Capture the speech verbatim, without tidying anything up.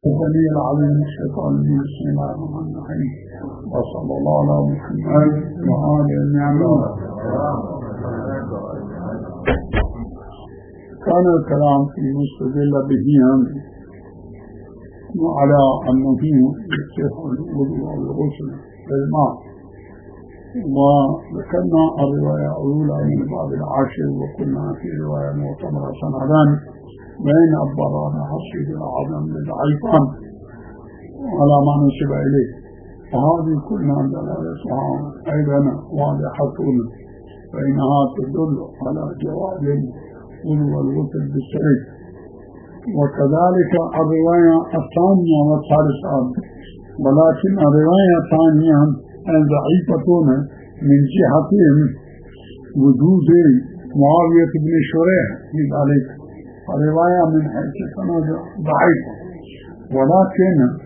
السميع العليم الشيطان بسم الله الرحمن الرحيم وصلى الله على محمد وآله النعمين. كان الكلام في مستدل به على أنه فيه يصح الوضوء والغسل بالماء، وذكرنا الرواية الأولى من باب العاشر، وقلنا في رواية معتبرة سندان بين الضرر حصيد العظم للعيفان على ما نسب إليه، وهذه كلها دلالتها أيضا واضحة، فإنها تدل على جواز الوضوء والغسل بالسعيد. وكذلك الرواية الثانية والثالثة، ولكن الرواية الثانية ضعيفة من جهة وجود معاوية بن شريح في ذلك، الرواية من حيث سند ضعيفة، ولكن